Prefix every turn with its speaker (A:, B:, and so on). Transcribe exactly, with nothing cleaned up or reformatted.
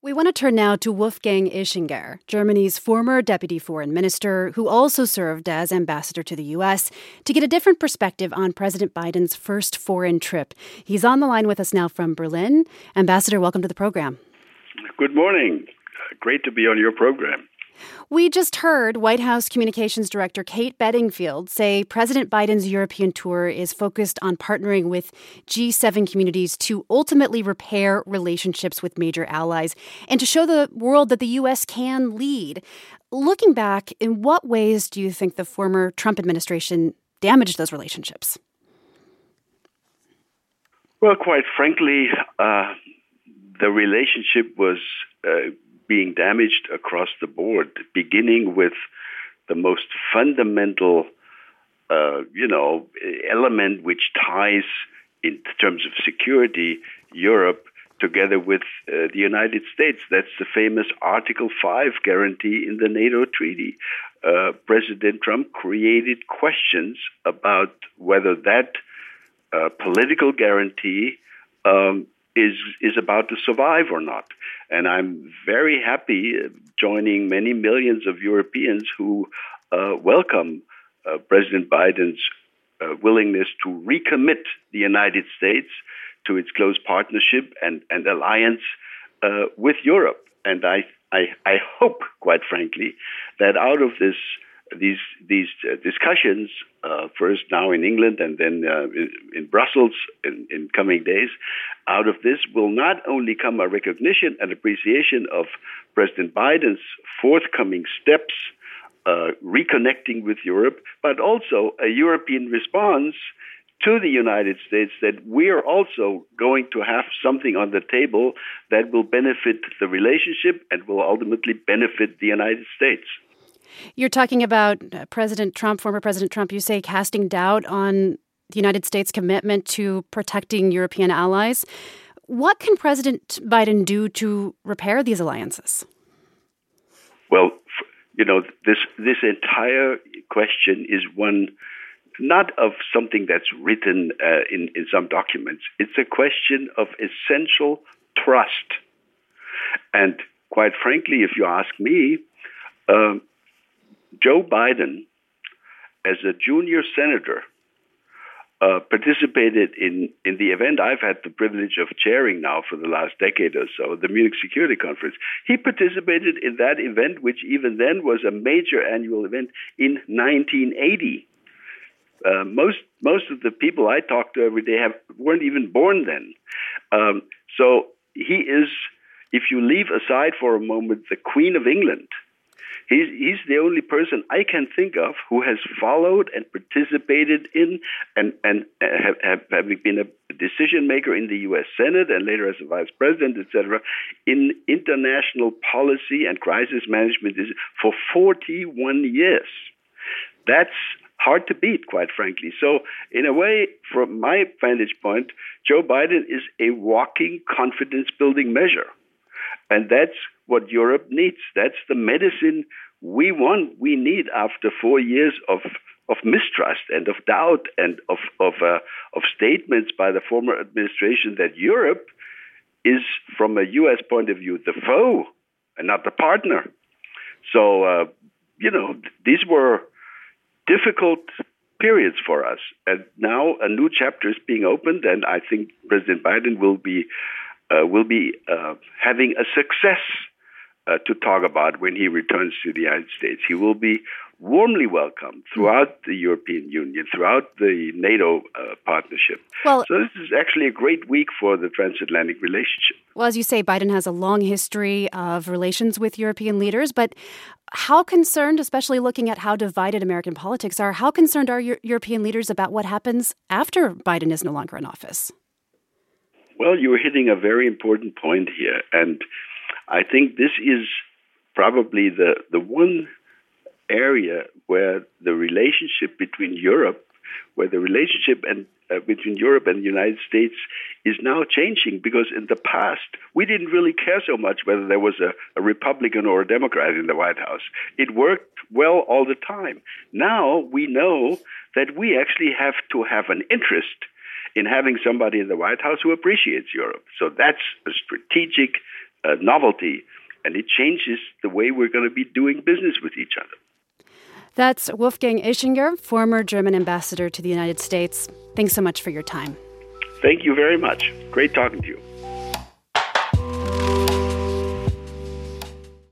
A: We want to turn now to Wolfgang Ischinger, Germany's former deputy foreign minister, who also served as ambassador to the U S, to get a different perspective on President Biden's first foreign trip. He's on the line with us now from Berlin. Ambassador, welcome to the program.
B: Good morning. Great to be on your program.
A: We just heard White House Communications Director Kate Bedingfield say President Biden's European tour is focused on partnering with G seven communities to ultimately repair relationships with major allies and to show the world that the U S can lead. Looking back, in what ways do you think the former Trump administration damaged those relationships?
B: Well, quite frankly, uh, the relationship was uh, being damaged across the board, beginning with the most fundamental, uh, you know, element which ties, in terms of security, Europe together with uh, the United States. That's the famous Article five guarantee in the NATO treaty. Uh, President Trump created questions about whether that uh, political guarantee um, is is about to survive or not. And I'm very happy uh, joining many millions of Europeans who uh, welcome uh, President Biden's uh, willingness to recommit the United States to its close partnership and, and alliance uh, with Europe. And I, I I hope, quite frankly, that out of this these these uh, discussions, uh, first now in England and then uh, in, in Brussels in, in coming days, out of this will not only come a recognition and appreciation of President Biden's forthcoming steps, uh, reconnecting with Europe, but also a European response to the United States that we're also going to have something on the table that will benefit the relationship and will ultimately benefit the United States.
A: You're talking about President Trump, former President Trump, you say, casting doubt on the United States' commitment to protecting European allies. What can President Biden do to repair these alliances?
B: Well, you know, this this entire question is one not of something that's written uh, in, in some documents. It's a question of essential trust. And quite frankly, if you ask me, uh, Joe Biden, as a junior senator, uh, participated in, in the event I've had the privilege of chairing now for the last decade or so, the Munich Security Conference. He participated in that event, which even then was a major annual event in nineteen eighty. Uh, most most of the people I talk to every day have weren't even born then. Um, so he is, if you leave aside for a moment the Queen of England, he's, he's the only person I can think of who has followed and participated in and, and have, have, having been a decision maker in the U S Senate and later as a vice president, et cetera, in international policy and crisis management for forty-one years. That's hard to beat, quite frankly. So in a way, from my vantage point, Joe Biden is a walking confidence-building measure. And that's what Europe needs. That's the medicine we want, we need after four years of of mistrust and of doubt and of of, uh, of statements by the former administration that Europe is, from a U S point of view, the foe and not the partner. So, uh, you know, these were difficult periods for us. And now a new chapter is being opened, and I think President Biden will be uh, will be uh, having a success uh, to talk about when he returns to the United States. He will be warmly welcomed throughout the European Union, throughout the NATO uh, partnership. Well, so this is actually a great week for the transatlantic relationship.
A: Well, as you say, Biden has a long history of relations with European leaders, but how concerned, especially looking at how divided American politics are, how concerned are Euro- European leaders about what happens after Biden is no longer in office?
B: Well, you're hitting a very important point here. And I think this is probably the, the one area where the relationship between Europe, where the relationship and uh, between Europe and the United States is now changing, because in the past, we didn't really care so much whether there was a, a Republican or a Democrat in the White House. It worked well all the time. Now we know that we actually have to have an interest in having somebody in the White House who appreciates Europe. So that's a strategic uh, novelty, and it changes the way we're going to be doing business with each other.
A: That's Wolfgang Ischinger, former German ambassador to the United States. Thanks so much for your time.
B: Thank you very much. Great talking to you.